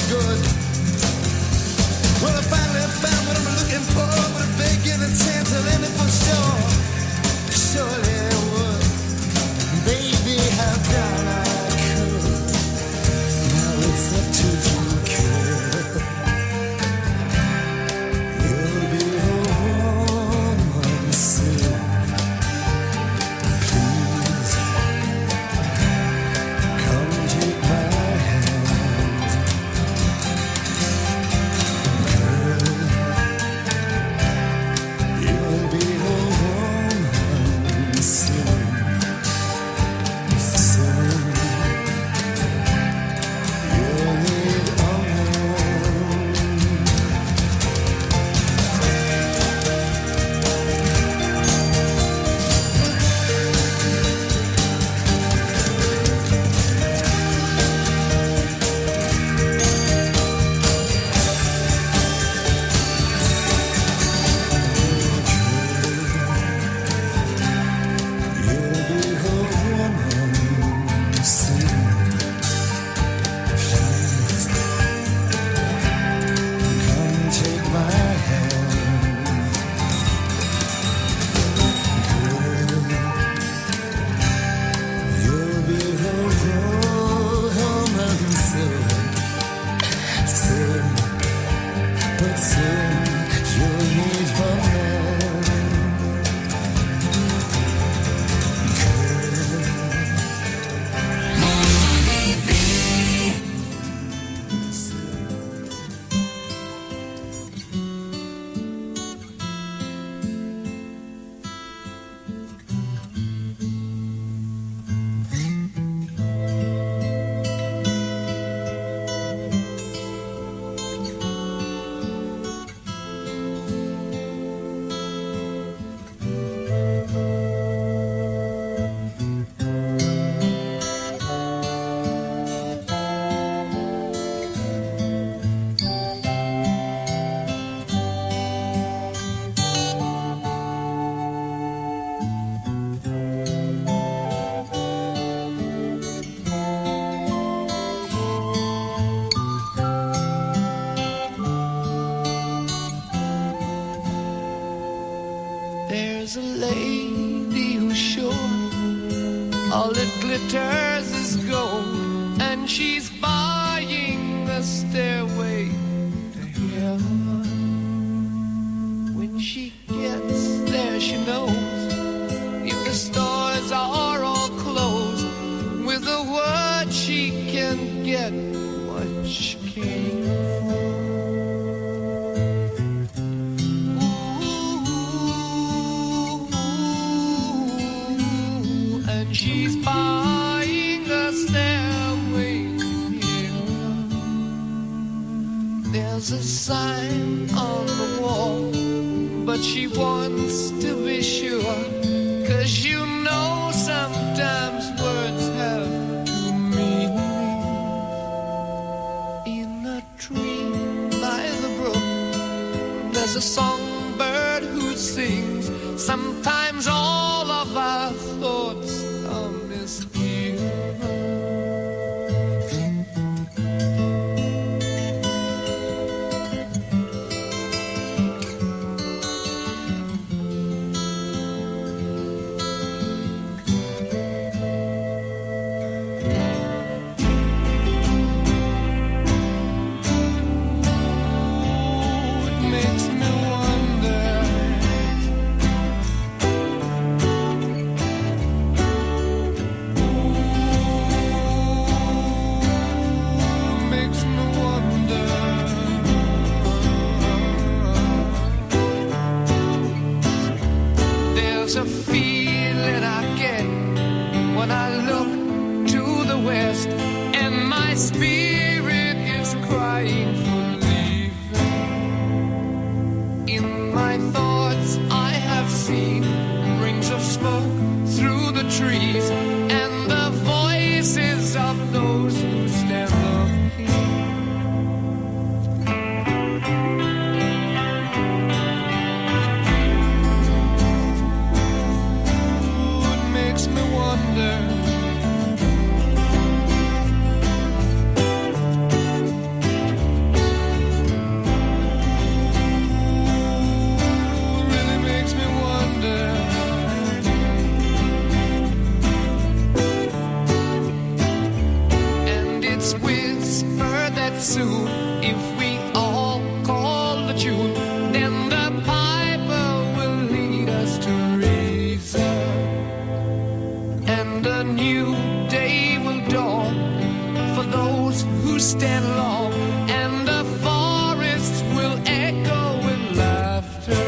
good. Well, I finally found what I'm looking for, but if they give a chance, I'll end it for sure. Surely I would. Baby, how down I could. Now it's up to you, kid. You'll be a woman soon. Please, come take my hand. Girl, you'll be a woman soon. Soon, you'll need a There's a lady who's sure all that glitters is gold, and she's buying the stairway to heaven. When she gets there, she knows if the stores are all closed, with a word she can get what she came for. She's buying a stairway here. There's a sign on the wall, but she wants to be sure, 'cause you know sometimes words have two meanings. In a tree by the brook, there's a songbird who sings. Sometimes all of our thoughts are misgiven. It makes me wonder. Makes me wonder. There's a feeling I get when I look to the west, and my spirit is crying for leaving. In my thoughts I have seen rings of smoke through the trees, and the voices of those who stand up here. It makes me wonder. soon. If we all call the tune, then the piper will lead us to reason, and a new day will dawn for those who stand long, and the forests will echo with laughter.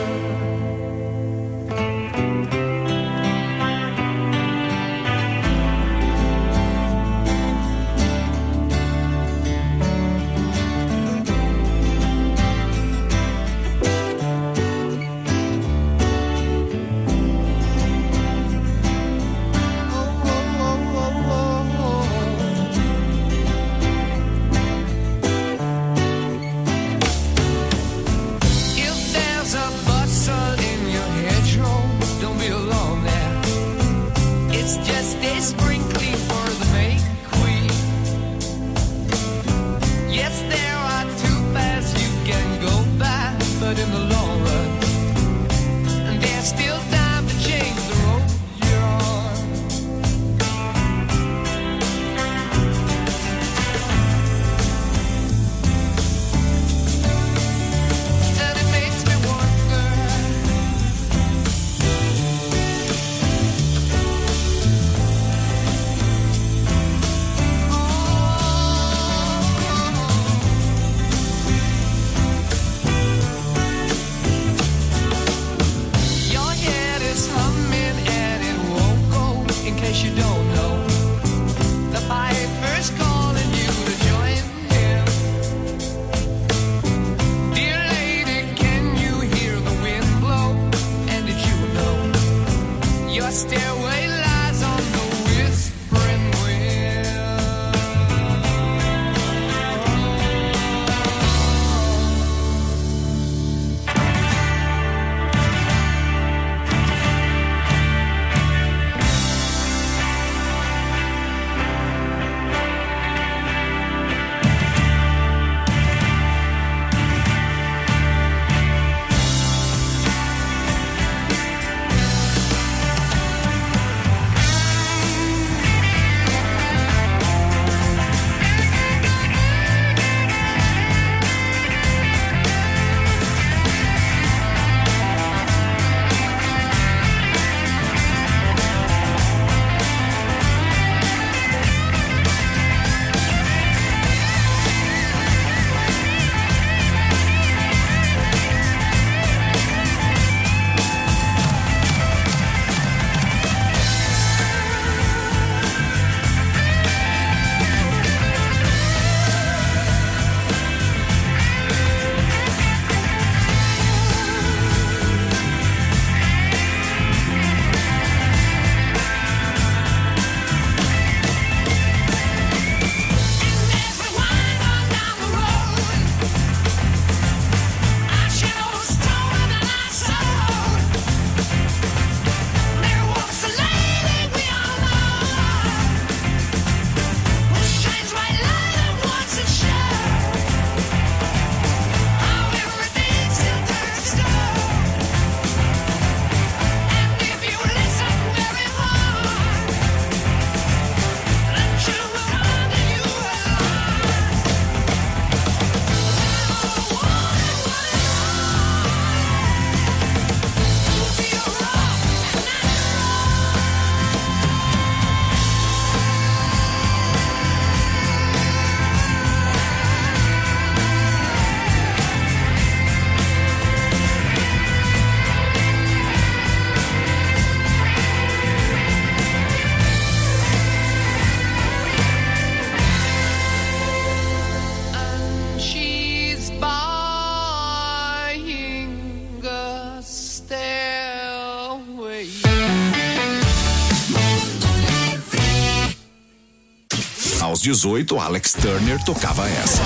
Aos 18, Alex Turner tocava essa.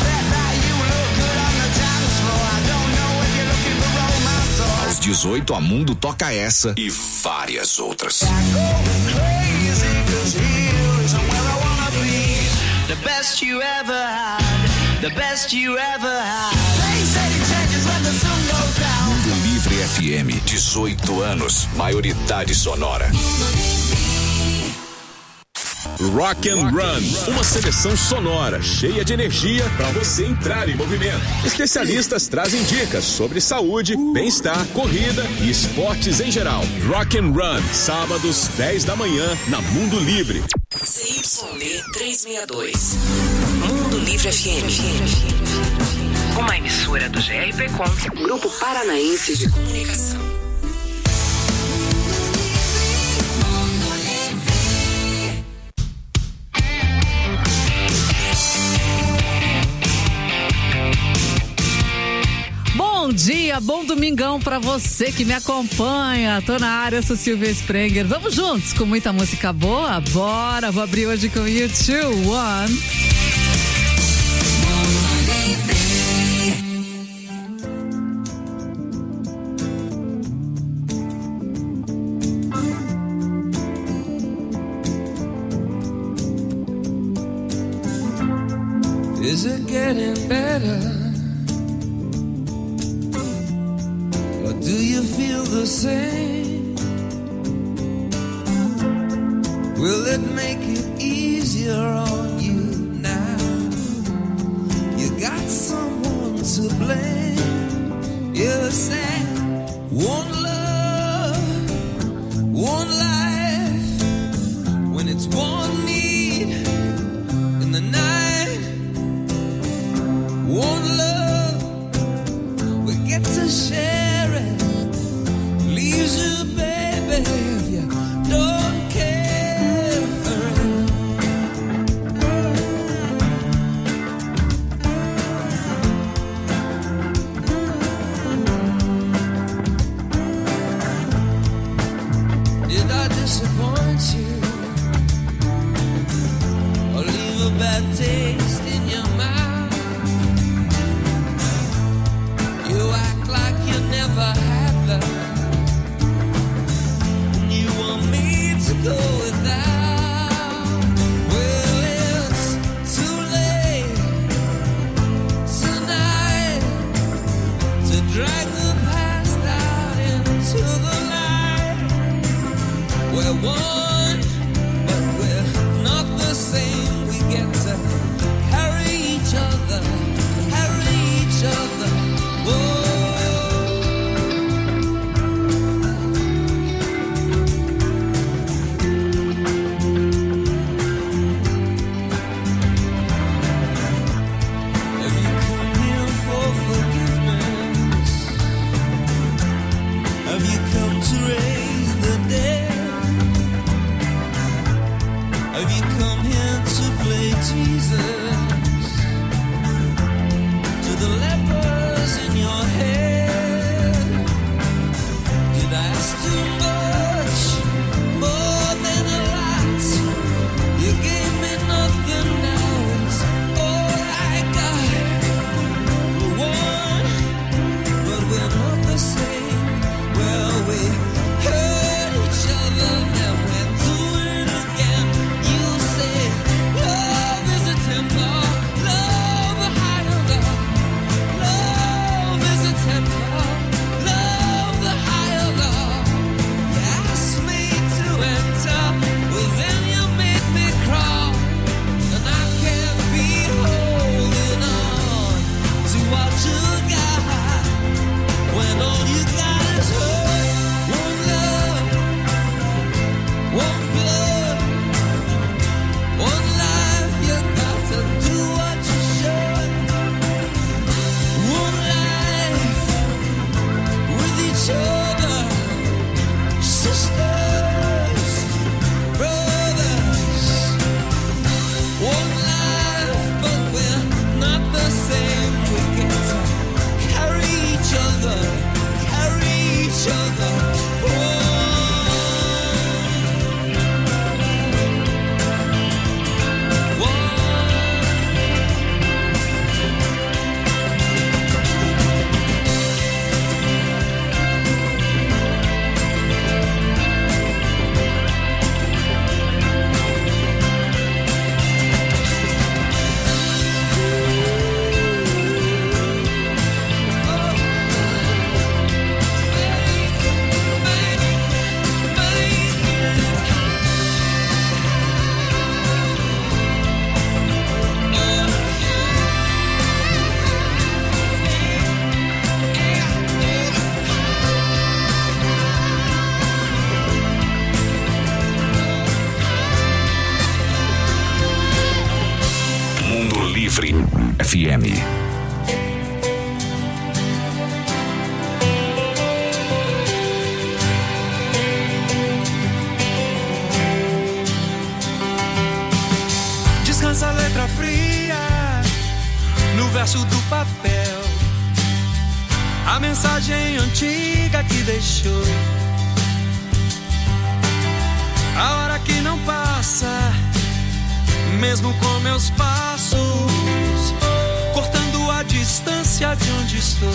Aos 18, a Mundo toca essa e várias outras. The best you ever had, the best you ever had. Mundo Livre FM, 18 anos, maioridade sonora. Rock and Run, uma seleção sonora cheia de energia para você entrar em movimento. Especialistas trazem dicas sobre saúde, bem-estar, corrida e esportes em geral. Rock and Run, sábados 10 da manhã na Mundo Livre. CYB 362, Mundo Livre FM. Uma emissora do GRPcom, Grupo Paranaense de Comunicação. Bom dia, bom domingão pra você que me acompanha. Tô na área, sou Silvia Sprenger. Vamos juntos com muita música boa? Bora! Vou abrir hoje com U2, One. Is it getting better? Do you feel the same? Will it make it easier on you now? You got someone to blame. You said one love, one life. When it's one need in the night, one love, we get to share it. Leaves you, baby, if you don't care for it. Did I disappoint you or leave a bad taste in your mouth? You act like you never had love. To go without. Well, it's too late tonight to drag the past out into the light. We're one, but we're not the same. We get to carry each other, carry each other. Whoa. Love Livre FM. Descansa a letra fria no verso do papel, a mensagem antiga que deixou, a hora que não passa, mesmo com meus passos, cortando a distância de onde estou.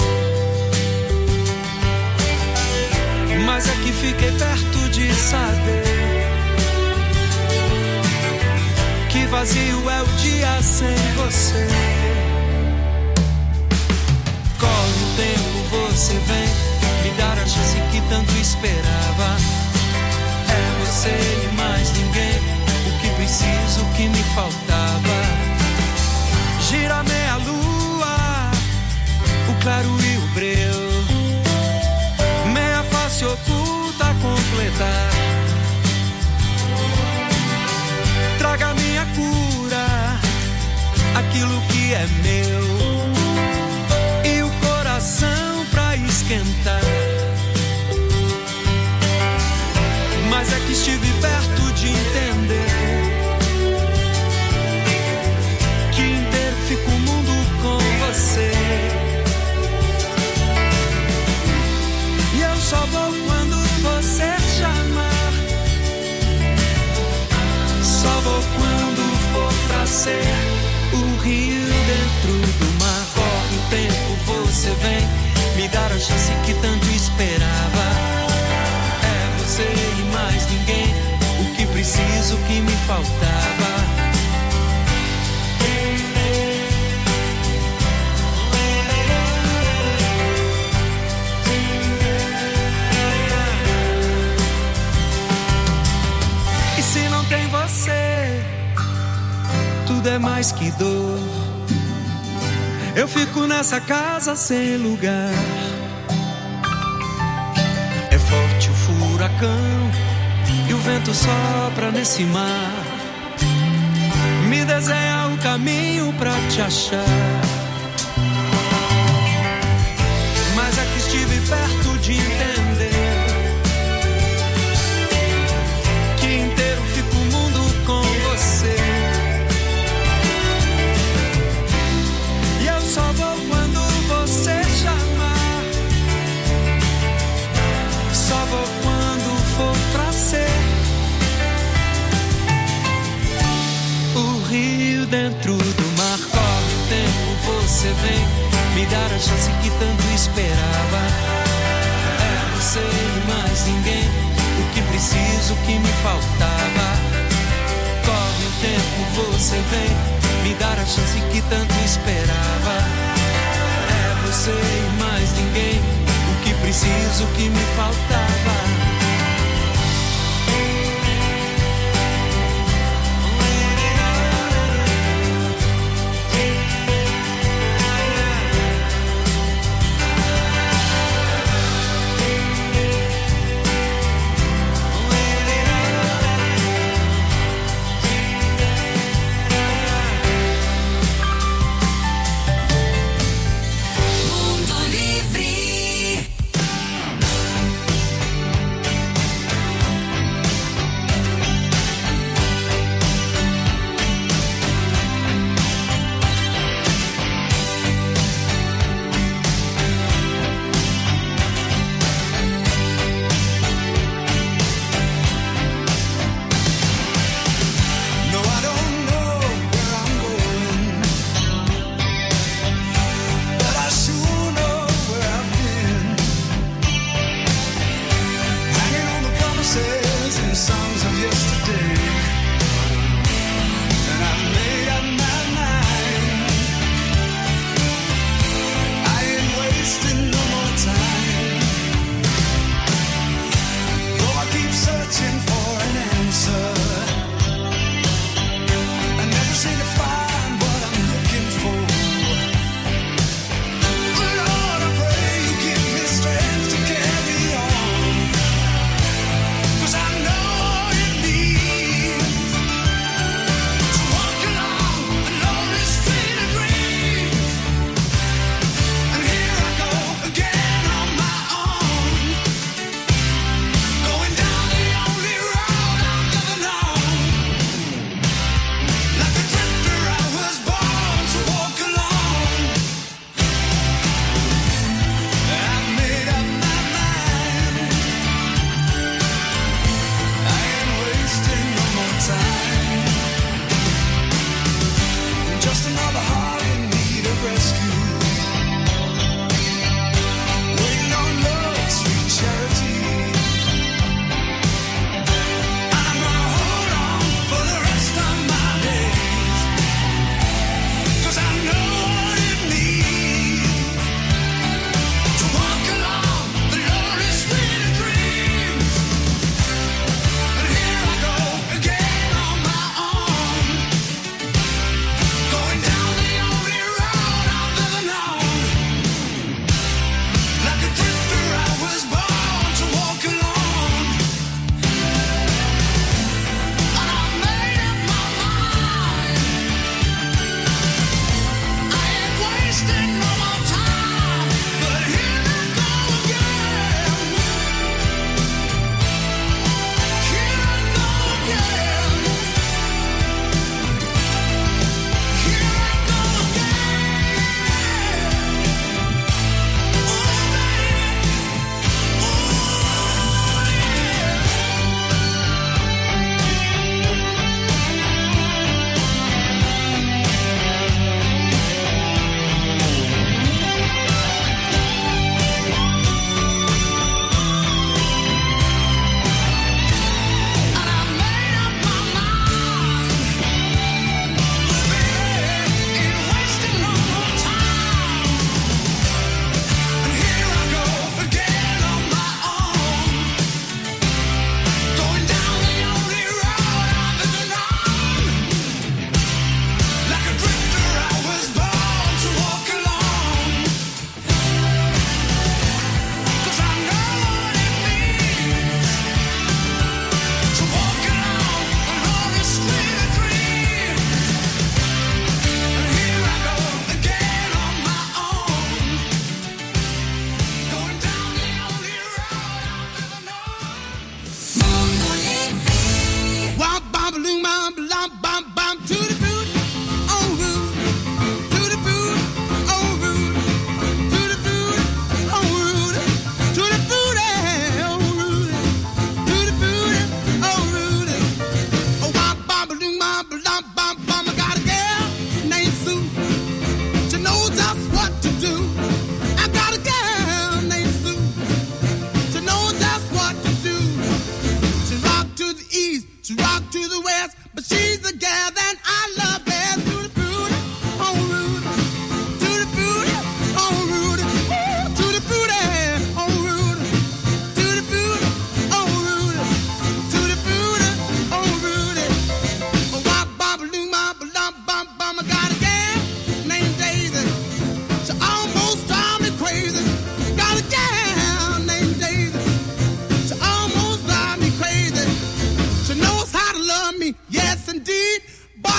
Mas é que fiquei perto de saber que vazio é o dia sem você. Corre o tempo, você vem me dar a chance que tanto esperava. É você e mais ninguém, o que preciso, o que me faltava. Gira meia lua, o claro e o breu, meia face oculta a completar. Traga minha cura, aquilo que é meu, e o coração pra esquentar. Mas é que estive perto de entender que inteiro fica o mundo com você. E eu só vou quando você chamar, só vou quando for pra ser o rio dentro do mar. Corre o tempo, você vem me dar a chance que tanto esperava. É você e mais ninguém, o que preciso, o que me faltava. E se não tem você, tudo é mais que dor. Eu fico nessa casa sem lugar. É forte o furacão e o vento sopra nesse mar. Me desenha o caminho pra te achar. Mas é que estive perto de entender que inteiro fica o mundo com você. E eu só vou quando você chamar, só vou quando for pra ser o rio dentro do mar. Corre o tempo, você vem me dar a chance que tanto esperava. É você e mais ninguém, o que preciso, o que me faltava. Corre o tempo, você vem me dar a chance que tanto esperava. É você e mais ninguém, o que preciso, o que me faltava.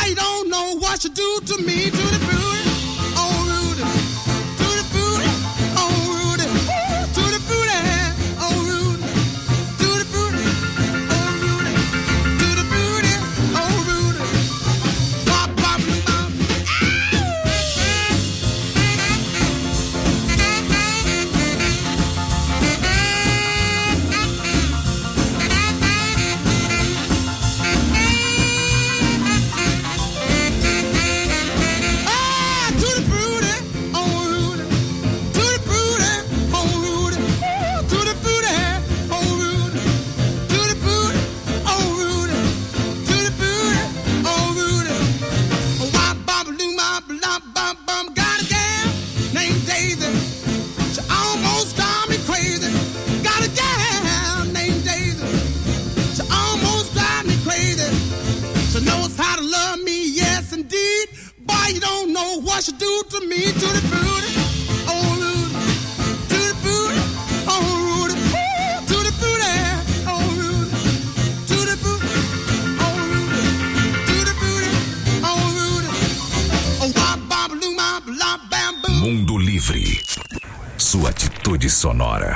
Boy, you don't know what you do to me, to the booty, oh Rudy, to the booty, oh Rudy, to the booty, oh Rudy, to the booty, oh Rudy, to the booty, oh Rudy, bop bop bop. What you do to me, to the booty, oh Rudy, to the booty, oh Rudy, to the booty, oh Rudy, to the booty, oh Rudy, to the booty, oh Rudy, oh wop bop loo ma blah bamboo. Mundo Livre, sua atitude sonora.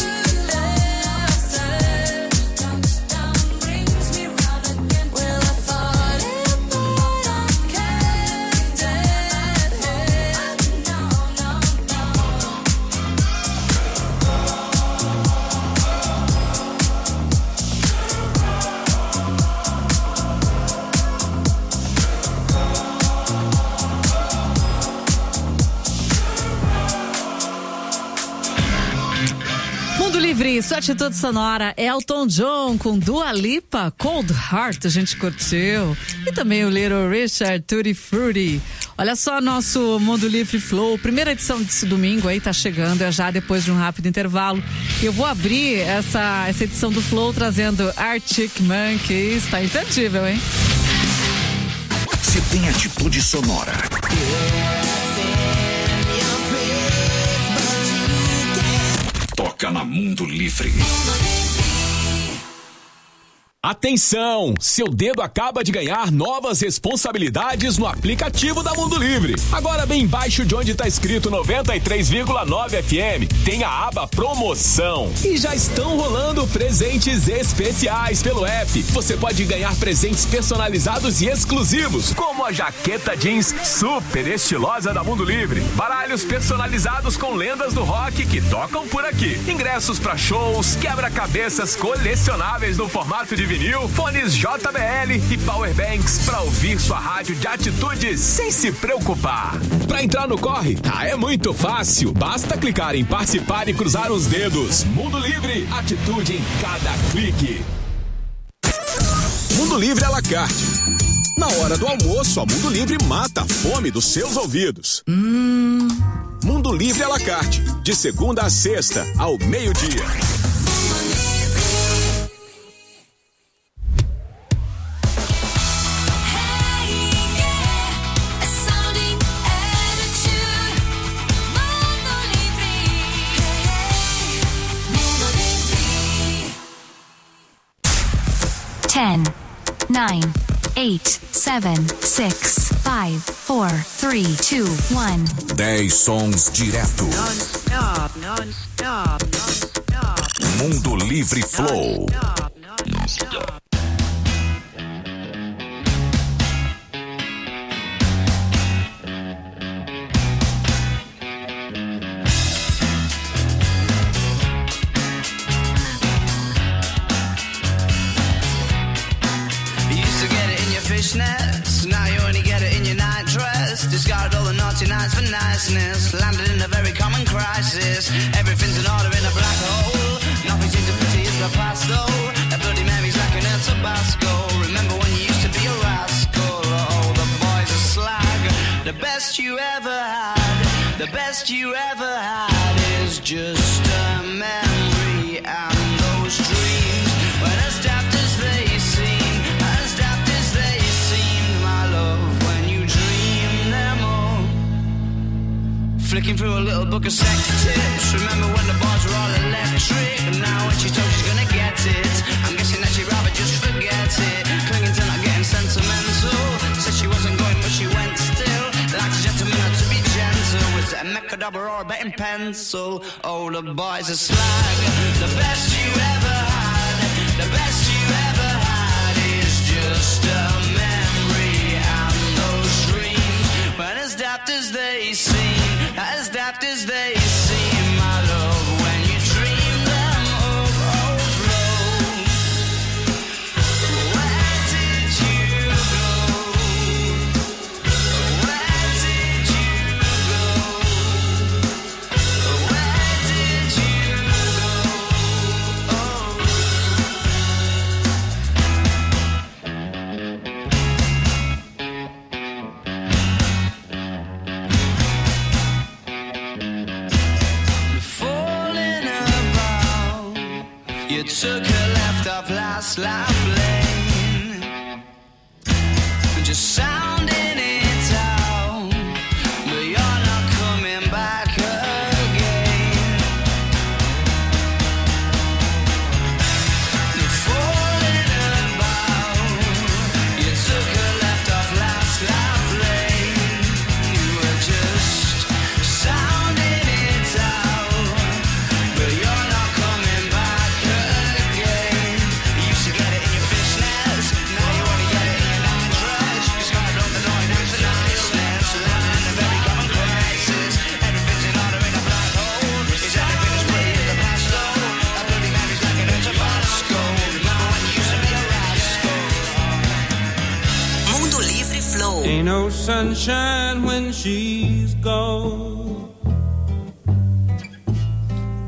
Will I isso, Atitude Sonora, Elton John com Dua Lipa, Cold Heart, a gente curtiu. E também o Little Richard, Tutti Frutti. Olha só, nosso Mundo Livre Flow, primeira edição desse domingo aí tá chegando, é já depois de um rápido intervalo. Eu vou abrir essa edição do Flow trazendo Arctic Monkeys, tá imperdível, hein? Se tem atitude sonora. Toca na Mundo Livre. Atenção! Seu dedo acaba de ganhar novas responsabilidades no aplicativo da Mundo Livre. Agora bem embaixo de onde está escrito 93,9 FM, tem a aba Promoção. E já estão rolando presentes especiais pelo app. Você pode ganhar presentes personalizados e exclusivos, como a jaqueta jeans super estilosa da Mundo Livre, baralhos personalizados com lendas do rock que tocam por aqui, ingressos para shows, quebra-cabeças colecionáveis no formato de vinil, fones JBL e powerbanks para ouvir sua rádio de atitude sem se preocupar. Para entrar no corre, é muito fácil. Basta clicar em participar e cruzar os dedos. Mundo Livre, atitude em cada clique. Mundo Livre à la carte. Na hora do almoço, a Mundo Livre mata a fome dos seus ouvidos. Mundo Livre à la carte, de segunda a sexta, ao meio-dia. Ten, 9, 8, 7, 6, 5, 4, 3, 2, 1. 10 sons direto. Non-stop, non-stop, non-stop. Mundo Livre Flow. Non-stop. Fishnets, now you only get it in your night dress. Discarded all the naughty nights for niceness. Landed in a very common crisis. Everything's in order in a black hole. Nothing seems to pity is the past though. A Bloody Mary's like an El Tabasco. Remember when you used to be a rascal? Oh, the boys are slag. The best you ever had, the best you ever had is just a memory. And those dreams, when as daft as they seem, as daft as they seemed, my love, when you dream them all. Flicking through a little book of sex tips. Remember when the bars were all electric? And now when she told she's gonna get it, I'm guessing that she'd rather just forget it. Clinging to not getting sentimental. Said she wasn't going but she went still. Like a gentleman had to be gentle. Was it a Mechadobber or a betting pencil? Oh, the boys are slag. The best you ever had, the best you ever had is just a memory. And those dreams, when as daft as they seem, as daft as they seem, my love, when you dream them overflow. Where did you go? Where did you go? Where did you go? Oh. Falling about, you took a left off last life lane, just sounding it out, but you're not coming back again. Falling about, you took a left off last life lane, you were just sounding it out, but you're not coming back again. You used to get it in your fishnets, now you only get it in your night dress. You scarred all the noise for niceness, landing in a very common crisis. Everything's in order in a black hole. Is everything as pretty as the past though? A Bloody Mary's like an El Tabasco. Remember when you used to be a rascal? Mundo Livre Flow. Ain't no sunshine when she's gone.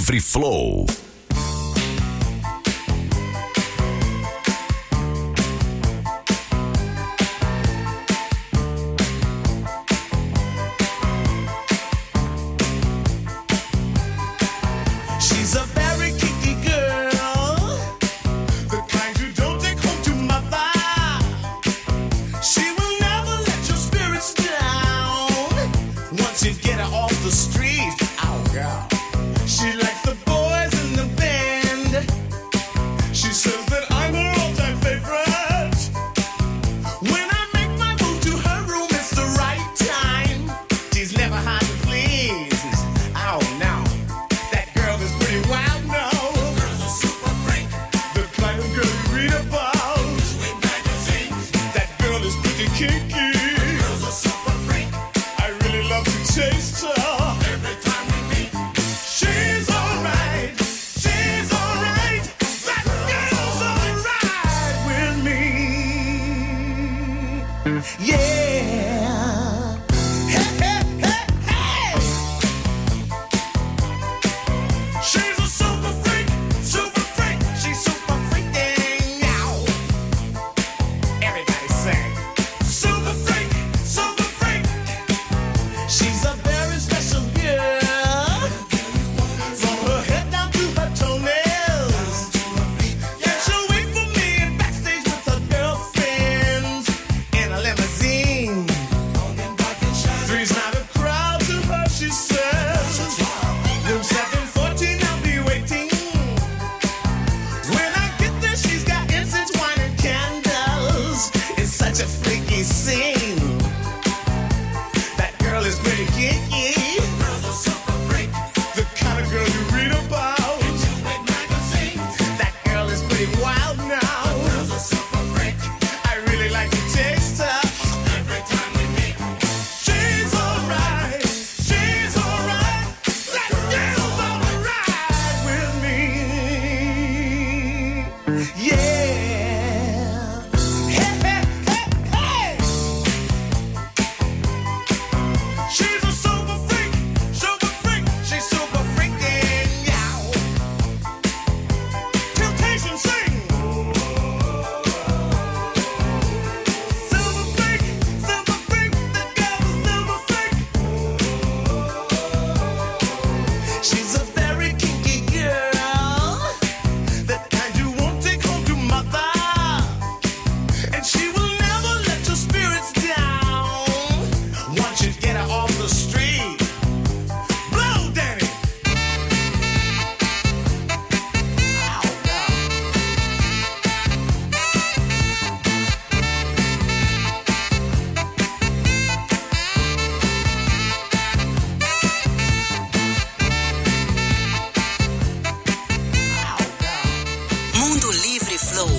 Livre Flow. She's a very kinky girl, the kind you don't take home to mother. She will never let your spirits down once you get her off the street. Oh, girl. She likes the boys in the band. She says that I'm her all-time favorite. When I make my move to her room, it's the right time. She's never hard to please. Oh, no. That girl is pretty wild now. Girl's a super freak. The kind of girl you read about in magazines. That girl is pretty kinky. Girl's a super freak. I really love to taste her. Every time we meet, she's alright. She's alright. That girl's alright with me. Yeah. Hey, hey, hey, hey. She's a super freak, super freak. She's super freaking now. Everybody sing. Super freak, super freak. She's a very special girl. From her head down to her toenails. Yeah, she'll wait for me in backstage with her girlfriends in a limousine. Three's not a crowd to her, she says. Room 714, I'll be waiting. When I get there, she's got incense, wine, and candles. It's such a freaky scene. That girl is pretty kinky. Girl's a super freak. The kind of girl you read about in magazines. That girl is pretty wild now. Girl's a super freak. I really like to taste her. Every time we meet, she's alright. She's alright. That girl's alright with me. Yeah. Hey, hey, hey, hey. She's a super freak. Super freak. She's super freaking yow. Temptation sing. Silver freak. Silver freak. That girl's a silver freak. She's a very kinky girl, the kind you won't take home to mother. And she will never let your spirits down once you get her off the street. Blow, Danny. Oh, no. Mundo Livre Flow.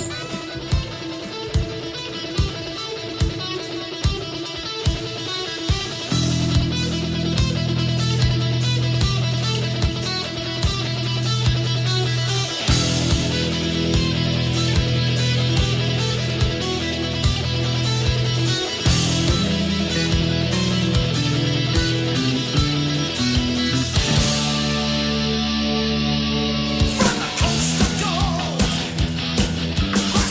From the coast to gold,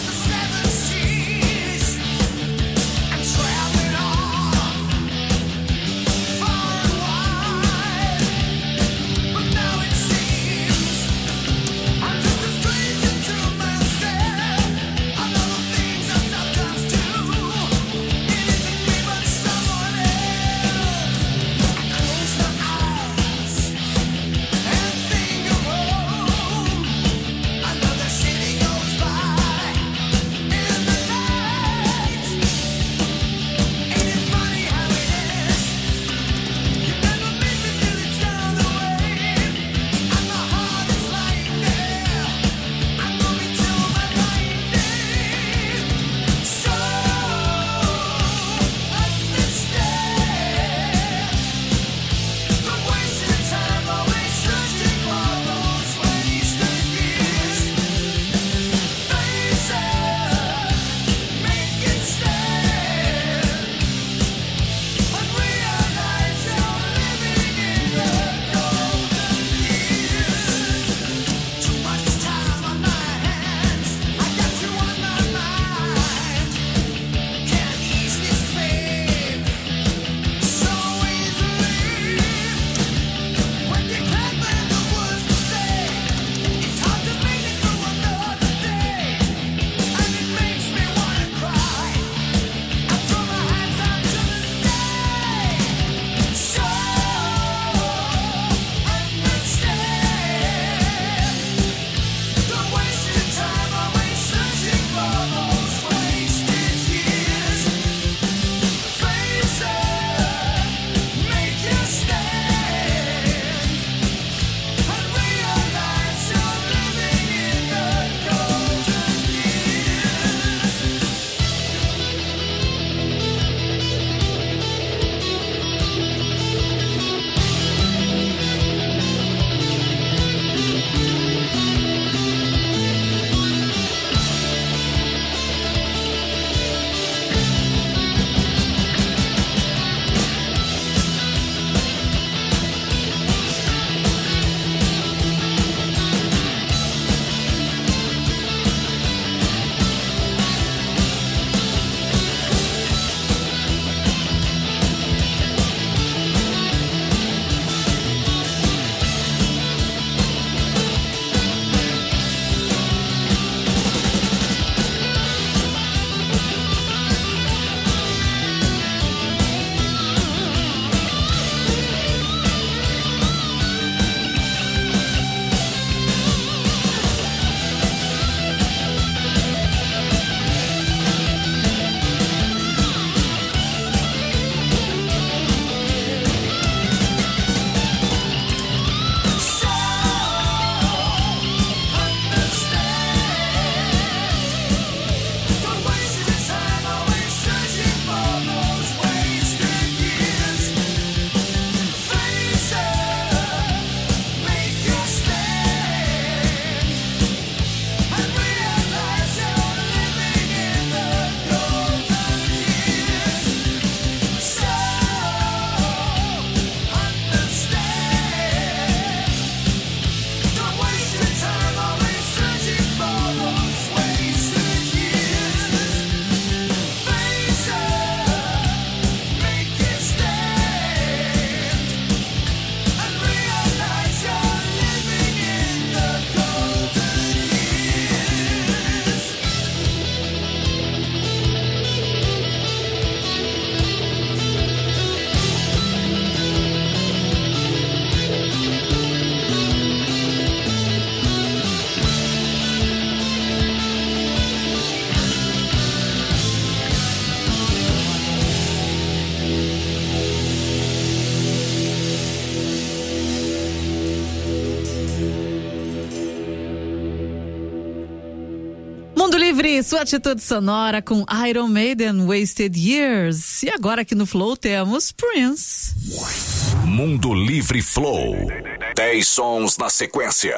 Livre, sua atitude sonora com Iron Maiden, Wasted Years. E agora aqui no Flow temos Prince. Mundo Livre Flow. 10 sons na sequência.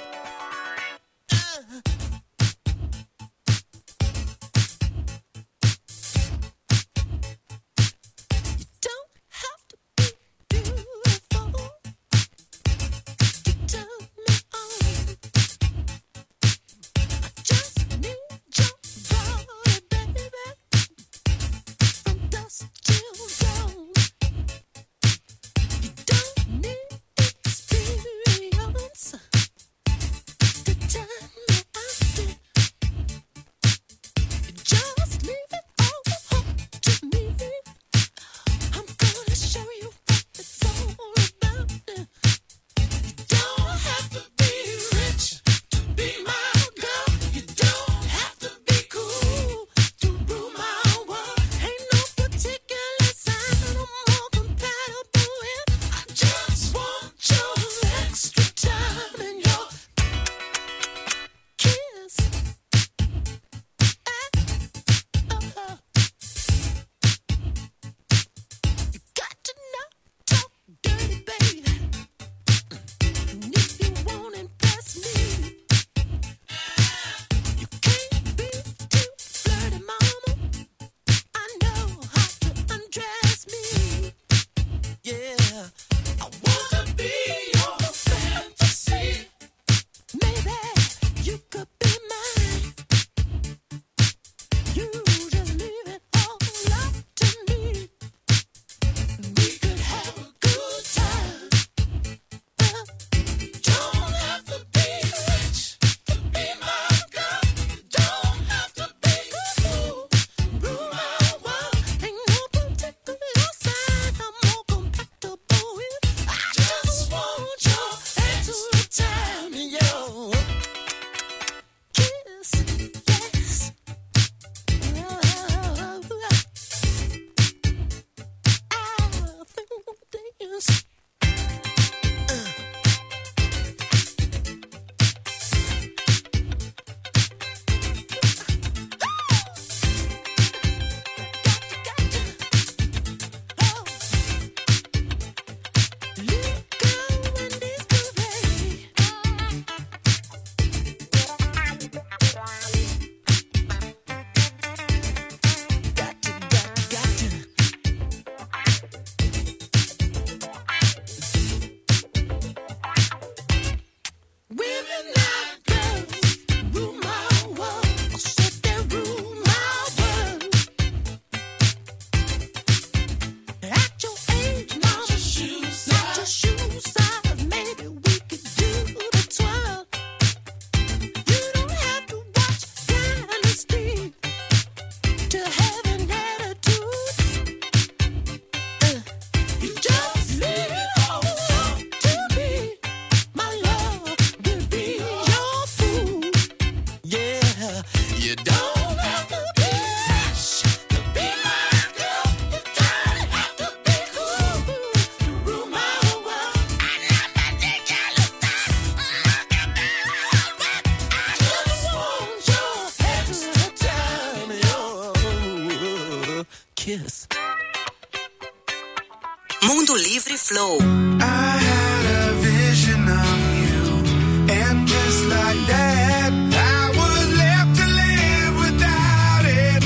Mundo Livre Flow. I had a vision of you, and just like that, I was left to live without it,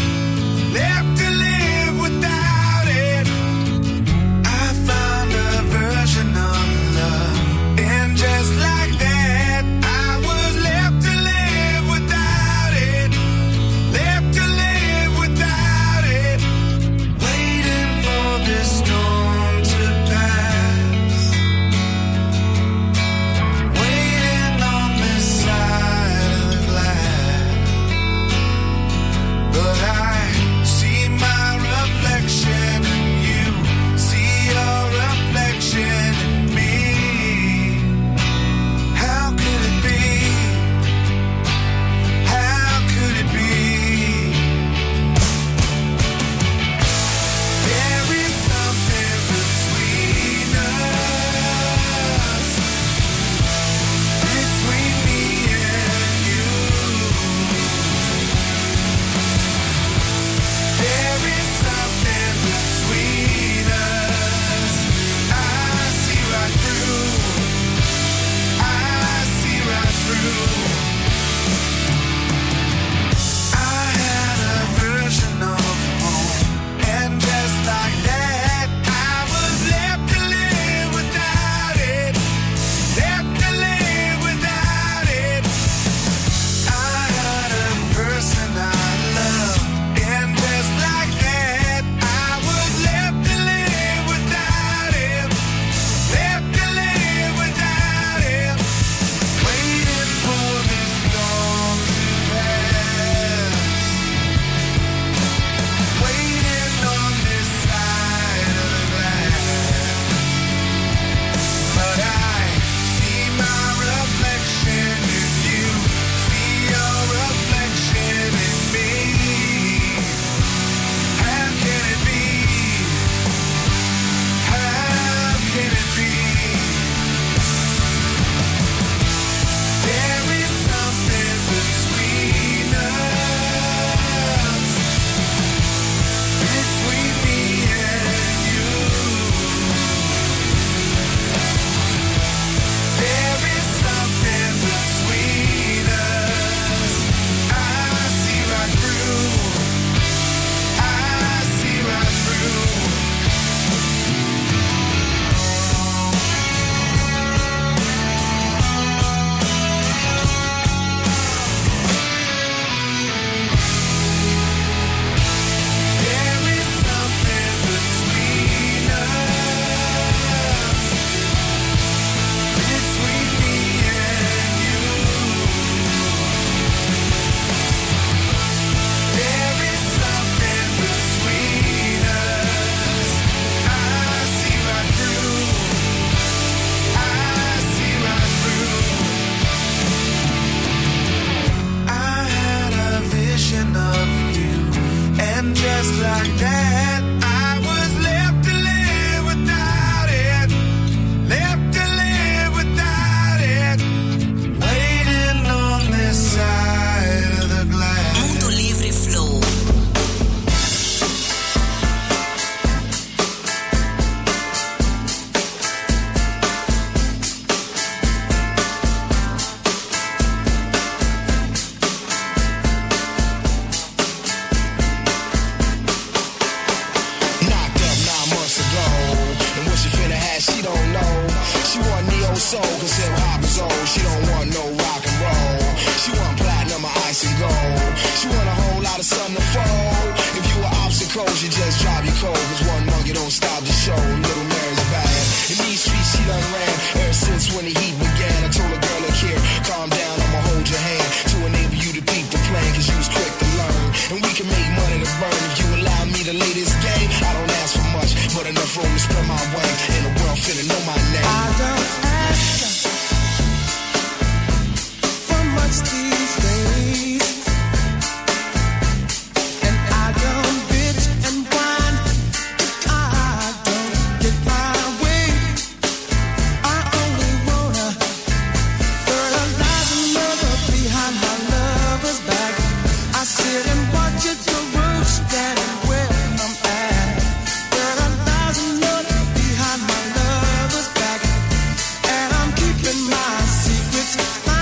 left to live without it. I found a version of love, and just like that, I was left to live without it, left to live without it, waiting for this storm to pass. And just like that, I was left to live without it. Left to live without it. Waiting on this side of the glass. Mundo Livre Flow. Soul, cause hip hop is old. She don't want no rock and roll. She want platinum or ice and gold. She want a whole lot of sun to fold. If you were obstacles, you just drive you cold. Cause one monkey don't stop the show. Little Mary's bad. In these streets she done ran ever since when the heat began. I told a girl, look here, calm down, I'ma hold your hand to enable you to peep the plan. Cause you was quick to learn. And we can make money to burn. If you allow me to lay this game, I don't ask for much, but enough room to spread my wings. And the world finna know my name. I don't these days, and I don't bitch and whine if I don't get my way. I only wanna fertilize another behind my lover's back. I sit and watch it grow, standing where I'm at. Fertilize another behind my lover's back, and I'm keeping my secrets.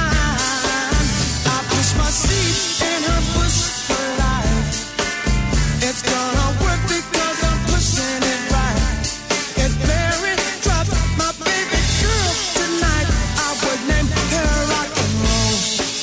My seed in her bush for life. It's gonna work because I'm pushing it right. If Mary dropped my baby girl tonight, I would name her rock and roll.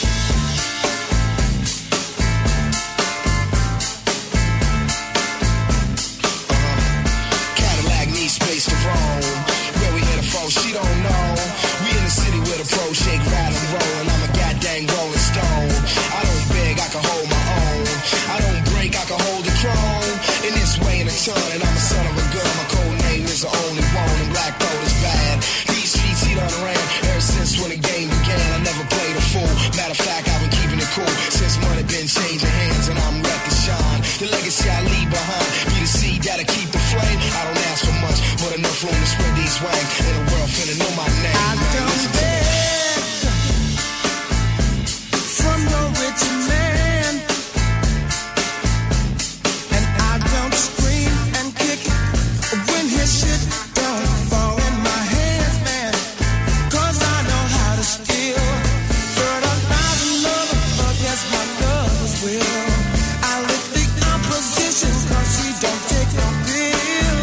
Cadillac needs space to roam. Where we hit a foe, she don't know. We in the city with a pro, shake, rattle, and roll. And I'm a goddamn rolling stone. I don't beg, I can hold my own. I don't break, I can hold the throne. In this way in a ton, and I'm a son of a gun. My code name is the only one, and black gold is bad. These streets he done ran ever since when the game began. I never played a fool. Matter of fact, I've been keeping it cool since money been changing hands, and I'm ready to shine. The legacy I leave behind be the seed that'll keep the flame. I don't ask for much, but enough room to spread these wings. And the world finna know my name. I don't beg from no rich man, and I don't scream and kick when his shit don't fall in my hands, man. Cause I know how to steal fertilize another against my lover's will. I lift the opposition cause she don't take no pill.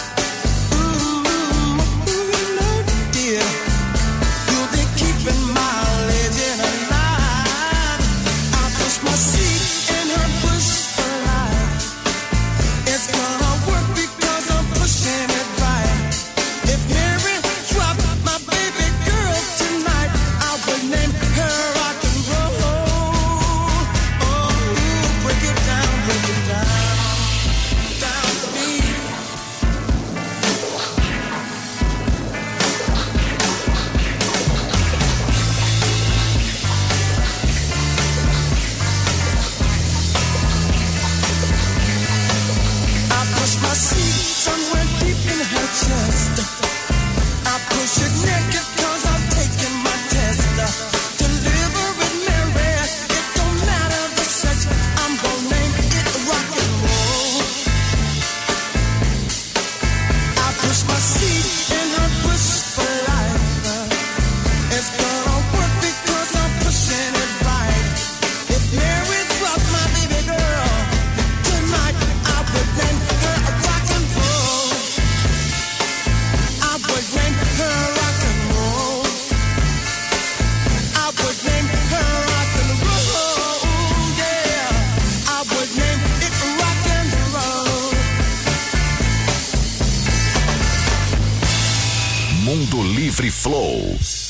Lord, dear, you'll be keeping my legend alive. I push my seed in her bush for life. It's gonna work because I'm pushing it right. If Mary dropped my baby girl tonight, I would name her rock and roll. Oh, break it down, down to me. I push my seat somewhere deep in her chest. I push it naked cause I'm taking my test. Deliver it, Mary. It don't matter the sex. I'm gonna name it rock and roll. I push my seat in her bush for life. It's gonna work because I'm pushing it right. If Mary dropped my baby girl tonight, I would name her rock and roll. I would name her rock and roll. I would name her rock and roll. Yeah, I would name it rock and roll. Mundo Livre Flow.